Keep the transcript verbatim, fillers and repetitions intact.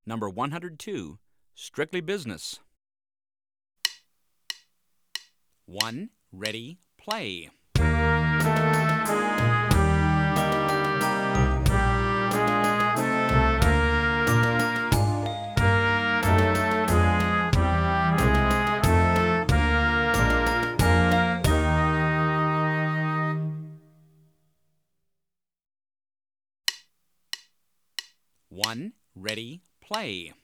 Number one hundred two, Strictly Business. One, ready, play. One, ready, play.